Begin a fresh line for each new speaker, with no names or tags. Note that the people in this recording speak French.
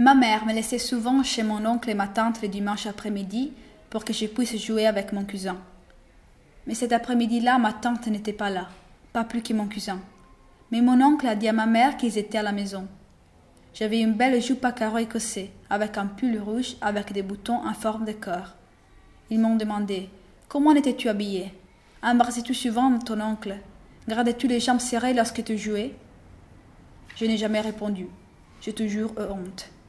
Ma mère me laissait souvent chez mon oncle et ma tante le dimanche après-midi pour que je puisse jouer avec mon cousin. Mais cet après-midi-là, ma tante n'était pas là, pas plus que mon cousin. Mais mon oncle a dit à ma mère qu'ils étaient à la maison. J'avais une belle jupe à carreaux écossais, avec un pull rouge avec des boutons en forme de cœur. Ils m'ont demandé « Comment étais-tu habillée? Embrassais-tu souvent ton oncle? Gardais-tu les jambes serrées lorsque tu jouais ?» Je n'ai jamais répondu. J'ai toujours eu honte.